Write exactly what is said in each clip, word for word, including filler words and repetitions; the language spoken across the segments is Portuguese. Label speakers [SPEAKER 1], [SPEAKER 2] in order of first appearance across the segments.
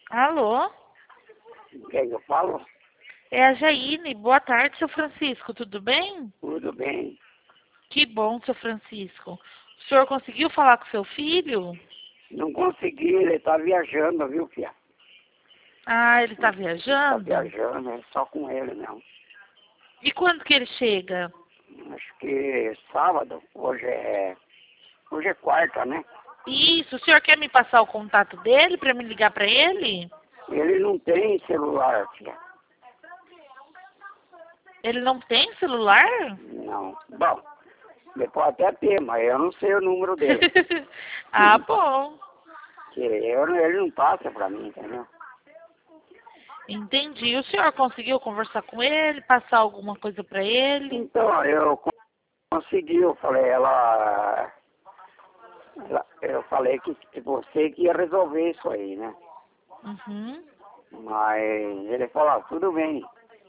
[SPEAKER 1] Alô?
[SPEAKER 2] Quem eu falo?
[SPEAKER 1] É a Jaine. Boa tarde, seu Francisco. Tudo bem?
[SPEAKER 2] Tudo bem.
[SPEAKER 1] Que bom, seu Francisco. O senhor conseguiu falar com seu filho?
[SPEAKER 2] Não consegui, ele tá viajando, viu, filha?
[SPEAKER 1] Ah, ele está
[SPEAKER 2] Tá
[SPEAKER 1] viajando?
[SPEAKER 2] viajando, é só com ele, não.
[SPEAKER 1] E quando que ele chega?
[SPEAKER 2] Acho que sábado, hoje é. Hoje é quarta, né?
[SPEAKER 1] Isso, o senhor quer me passar o contato dele para me ligar para ele?
[SPEAKER 2] Ele não tem celular, filha.
[SPEAKER 1] Ele não tem celular?
[SPEAKER 2] Não. Bom, ele pode até ter, mas eu não sei o número dele.
[SPEAKER 1] Ah, bom.
[SPEAKER 2] Que eu, ele não passa pra mim, entendeu?
[SPEAKER 1] Entendi. O senhor conseguiu conversar com ele, passar alguma coisa para ele?
[SPEAKER 2] Então, eu con- consegui, eu falei, ela, ela- eu falei que que você que ia resolver isso aí, né?
[SPEAKER 1] Uhum.
[SPEAKER 2] Mas ele falou, ah, tudo bem.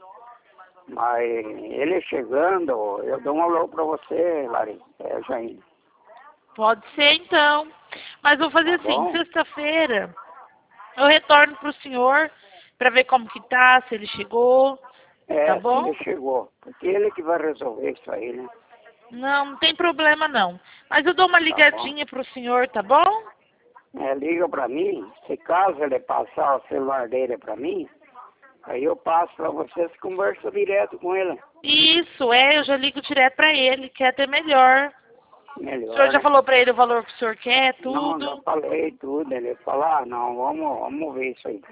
[SPEAKER 2] Mas ele chegando, eu dou um alô pra você, Lari, é, Jaine.
[SPEAKER 1] Pode ser então. Mas vou fazer
[SPEAKER 2] Tá
[SPEAKER 1] assim,
[SPEAKER 2] bom?
[SPEAKER 1] sexta-feira eu retorno pro senhor para ver como que tá, se ele chegou, tá
[SPEAKER 2] É, se
[SPEAKER 1] bom?
[SPEAKER 2] ele chegou. Porque ele que vai resolver isso aí, né?
[SPEAKER 1] Não, não tem problema não. Mas eu dou uma
[SPEAKER 2] Tá bom?
[SPEAKER 1] ligadinha pro senhor, tá bom?
[SPEAKER 2] É, liga pra mim, se caso ele passar o celular dele pra mim, aí eu passo pra vocês e converso direto com ele.
[SPEAKER 1] Isso, é, eu já ligo direto pra ele, que é até melhor. O senhor
[SPEAKER 2] Melhor,
[SPEAKER 1] já
[SPEAKER 2] né?
[SPEAKER 1] falou pra ele o valor que o senhor quer,
[SPEAKER 2] Não, já
[SPEAKER 1] tudo?
[SPEAKER 2] falei tudo. Ele falou, ah, não, vamos, vamos ver isso aí.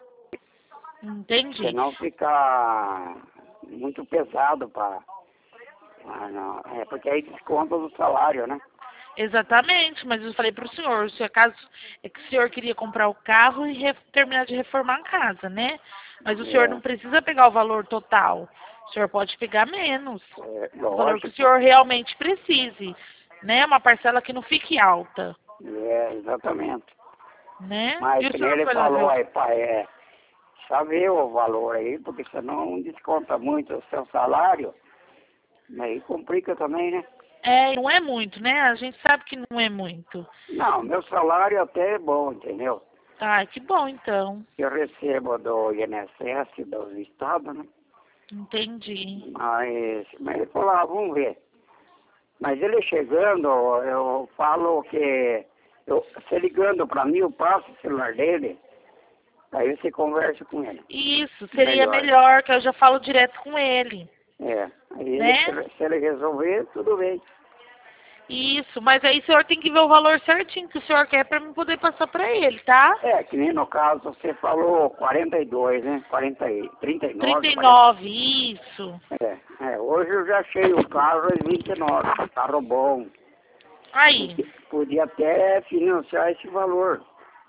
[SPEAKER 1] Entendi.
[SPEAKER 2] Senão fica muito pesado pra... Ah, não. É porque aí desconta do salário, né?
[SPEAKER 1] Exatamente, mas eu falei pro senhor, se acaso é que o senhor queria comprar o carro e re- terminar de reformar a casa, né? Mas o senhor
[SPEAKER 2] É,
[SPEAKER 1] não precisa pegar o valor total. O senhor pode pegar menos.
[SPEAKER 2] é
[SPEAKER 1] O valor que o
[SPEAKER 2] lógico.
[SPEAKER 1] senhor realmente precise, né? Uma parcela que não fique alta,
[SPEAKER 2] É, exatamente.
[SPEAKER 1] né?
[SPEAKER 2] Mas
[SPEAKER 1] E o
[SPEAKER 2] que nem
[SPEAKER 1] senhor
[SPEAKER 2] ele
[SPEAKER 1] foi lá ver
[SPEAKER 2] falou
[SPEAKER 1] o...
[SPEAKER 2] aí, pai, é saber o valor aí, porque senão desconta muito o seu salário, aí complica também, né?
[SPEAKER 1] É, não é muito, né? A gente sabe que não é muito.
[SPEAKER 2] Não, meu salário até é bom, entendeu?
[SPEAKER 1] Ai, que bom então.
[SPEAKER 2] Eu recebo do I N S S, do Estado, né?
[SPEAKER 1] Entendi.
[SPEAKER 2] Mas, mas ele falou, ah, vamos ver. Mas ele chegando, eu falo que, eu, você ligando para mim, eu passo o celular dele, aí você conversa com ele.
[SPEAKER 1] Isso, seria
[SPEAKER 2] Melhor.
[SPEAKER 1] melhor, que eu já falo direto com ele,
[SPEAKER 2] É, aí ele,
[SPEAKER 1] né?
[SPEAKER 2] se, se ele resolver, tudo bem.
[SPEAKER 1] Isso, mas aí o senhor tem que ver o valor certinho que o senhor quer para mim poder passar para ele, tá?
[SPEAKER 2] É, que nem no caso você falou quarenta e dois, né? quarenta, e- trinta e
[SPEAKER 1] trinta
[SPEAKER 2] nove
[SPEAKER 1] e
[SPEAKER 2] parece.
[SPEAKER 1] nove, isso.
[SPEAKER 2] É, é, hoje eu já achei o carro em vinte e nove, carro bom.
[SPEAKER 1] Aí,
[SPEAKER 2] Podia, podia até financiar esse valor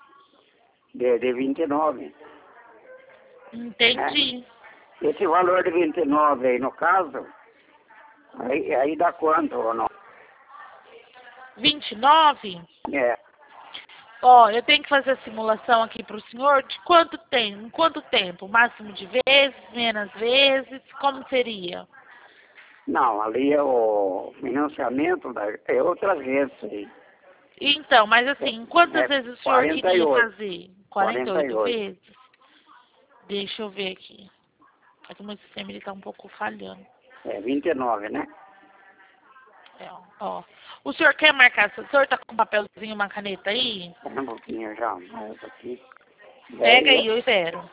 [SPEAKER 2] de, de vinte e nove, né?
[SPEAKER 1] entendi.
[SPEAKER 2] Esse valor de vinte e nove aí, no caso, aí, aí dá quanto ou não?
[SPEAKER 1] vinte e nove?
[SPEAKER 2] É,
[SPEAKER 1] Ó, eu tenho que fazer a simulação aqui para o senhor de quanto tem, em quanto tempo? Máximo de vezes, menos vezes, como seria?
[SPEAKER 2] não, ali é o financiamento, da, é outras vezes aí.
[SPEAKER 1] Então, mas assim, em quantas
[SPEAKER 2] É
[SPEAKER 1] vezes o senhor
[SPEAKER 2] quarenta e
[SPEAKER 1] queria
[SPEAKER 2] oito,
[SPEAKER 1] fazer? quarenta e
[SPEAKER 2] quarenta e
[SPEAKER 1] oito
[SPEAKER 2] oito.
[SPEAKER 1] vezes? Deixa eu ver aqui. É que o meu sistema ele tá um pouco falhando.
[SPEAKER 2] É vinte e nove, né?
[SPEAKER 1] É, ó. Ó. O senhor quer marcar? O senhor tá com um papelzinho, uma caneta aí?
[SPEAKER 2] Espera um pouquinho já, mas aqui.
[SPEAKER 1] Pega
[SPEAKER 2] Daí,
[SPEAKER 1] aí, eu espero.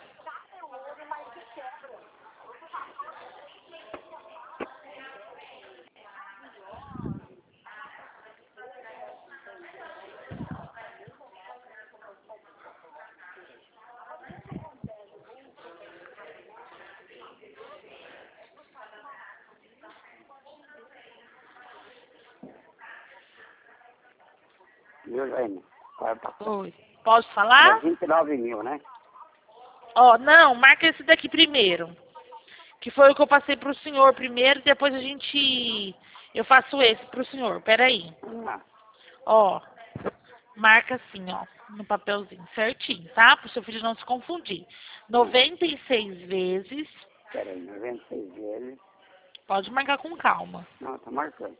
[SPEAKER 2] viu, Jaime? Vai passar.
[SPEAKER 1] Oi. Posso
[SPEAKER 2] É
[SPEAKER 1] falar?
[SPEAKER 2] vinte e nove mil, né?
[SPEAKER 1] Ó, não, marca esse daqui primeiro. Que foi o que eu passei pro senhor primeiro, depois a gente... Eu faço esse pro senhor, peraí.
[SPEAKER 2] Ah,
[SPEAKER 1] Ó, marca assim, ó, no papelzinho, certinho, tá? Pro seu filho não se confundir.
[SPEAKER 2] ah,
[SPEAKER 1] noventa e seis vezes,
[SPEAKER 2] espera aí, noventa e seis vezes.
[SPEAKER 1] pode marcar com calma.
[SPEAKER 2] Não, tá marcando.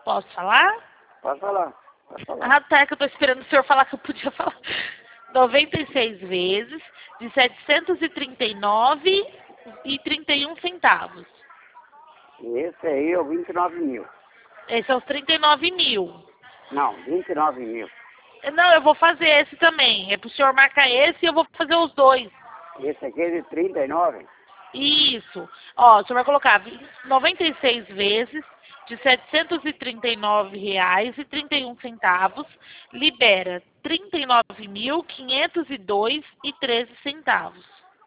[SPEAKER 1] Posso falar?
[SPEAKER 2] Pode falar, pode falar.
[SPEAKER 1] Ah, tá, que eu tô esperando o senhor falar que eu podia falar. noventa e seis vezes de setecentos e trinta e nove e trinta e um centavos.
[SPEAKER 2] Esse aí é o vinte e nove mil.
[SPEAKER 1] Esse é os trinta e nove mil.
[SPEAKER 2] Não, vinte e nove mil.
[SPEAKER 1] Não, eu vou fazer esse também. É pro senhor marcar esse e eu vou fazer os dois.
[SPEAKER 2] Esse aqui é de trinta e nove?
[SPEAKER 1] Isso. Ó, o senhor vai colocar noventa e seis vezes de setecentos e trinta e nove reais e trinta e um centavos, libera trinta e nove mil, quinhentos e dois e treze centavos.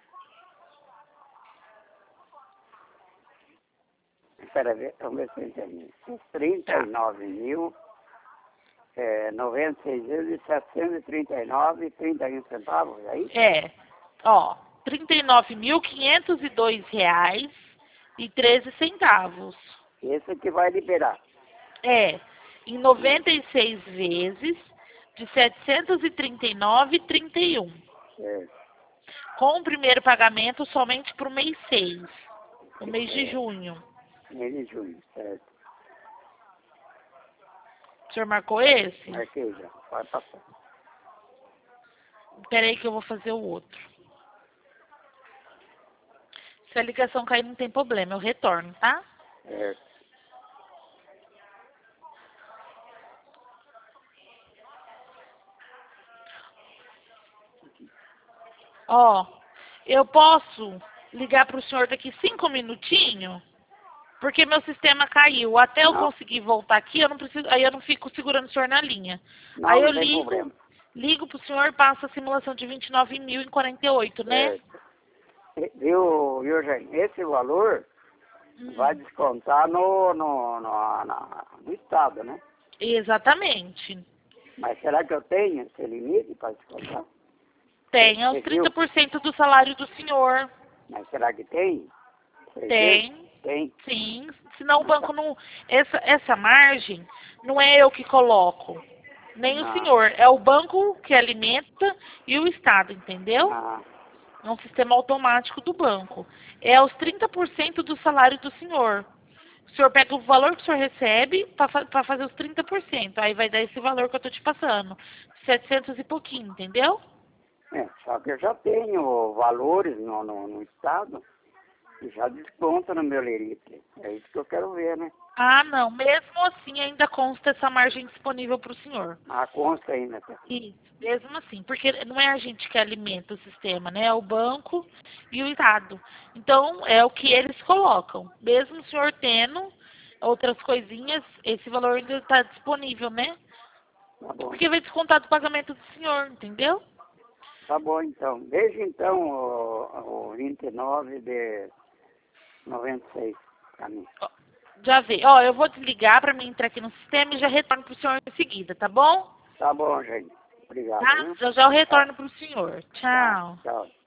[SPEAKER 2] Espera aí, vamos ver se eu entendi. trinta e nove mil, é, noventa e seis vezes setecentos e trinta e nove e trinta e um centavos, é isso?
[SPEAKER 1] É, ó, trinta e nove mil, quinhentos e dois reais e treze centavos.
[SPEAKER 2] Esse que vai liberar.
[SPEAKER 1] É, em noventa e seis vezes de setecentos e trinta e nove e trinta e um.
[SPEAKER 2] É,
[SPEAKER 1] Com o primeiro pagamento somente para o mês seis, o mês de junho.
[SPEAKER 2] mês de junho, certo.
[SPEAKER 1] O senhor marcou esse?
[SPEAKER 2] Marquei já, pode passar.
[SPEAKER 1] Espera aí que eu vou fazer o outro. Se a ligação cair não tem problema, eu retorno, tá?
[SPEAKER 2] Certo.
[SPEAKER 1] Ó, eu posso ligar para o senhor daqui cinco minutinhos? Porque meu sistema caiu. Até eu
[SPEAKER 2] Não.
[SPEAKER 1] conseguir voltar aqui, eu não preciso, aí eu não fico segurando o senhor na linha.
[SPEAKER 2] Não,
[SPEAKER 1] aí eu
[SPEAKER 2] não tem
[SPEAKER 1] ligo,
[SPEAKER 2] problema.
[SPEAKER 1] ligo pro senhor e passo a simulação de vinte e nove mil e quarenta e oito, né?
[SPEAKER 2] Certo. E- Viu, viu, gente? Esse valor
[SPEAKER 1] Hum.
[SPEAKER 2] vai descontar no, no, no, na- no estado, né?
[SPEAKER 1] Exatamente.
[SPEAKER 2] Mas será que eu tenho esse limite para descontar?
[SPEAKER 1] Tem os
[SPEAKER 2] Você viu?
[SPEAKER 1] trinta por cento do salário do senhor.
[SPEAKER 2] Mas será que tem? Certeza?
[SPEAKER 1] Tem,
[SPEAKER 2] Tem.
[SPEAKER 1] sim. Senão o banco não... Essa, essa margem não é eu que coloco. Nem
[SPEAKER 2] Ah.
[SPEAKER 1] o senhor. É o banco que alimenta e o Estado, entendeu?
[SPEAKER 2] Ah,
[SPEAKER 1] É um sistema automático do banco. É os trinta por cento do salário do senhor. O senhor pega o valor que o senhor recebe para fazer os trinta por cento. Aí vai dar esse valor que eu estou te passando. setecentos e pouquinho, entendeu?
[SPEAKER 2] é, só que eu já tenho valores no, no, no estado e já desconta no meu lerite. É isso que eu quero ver, né?
[SPEAKER 1] Ah, não. Mesmo assim, ainda consta essa margem disponível para o senhor.
[SPEAKER 2] A consta ainda. Tá?
[SPEAKER 1] Isso, mesmo assim. Porque não é a gente que alimenta o sistema, né? É o banco e o Estado. Então, é o que eles colocam. Mesmo o senhor tendo outras coisinhas, esse valor ainda está disponível, né?
[SPEAKER 2] Tá bom.
[SPEAKER 1] Porque vai descontar do pagamento do senhor, entendeu?
[SPEAKER 2] Tá bom, então. Veja, então, o, o vinte e nove de noventa e seis para mim.
[SPEAKER 1] Ó, já vê. Ó, eu vou desligar para mim entrar aqui no sistema e já retorno para o senhor em seguida, tá bom?
[SPEAKER 2] Tá bom, gente. Obrigado.
[SPEAKER 1] Tá?
[SPEAKER 2] Viu?
[SPEAKER 1] Já já eu retorno para o senhor.
[SPEAKER 2] Tá,
[SPEAKER 1] Tchau.
[SPEAKER 2] tchau.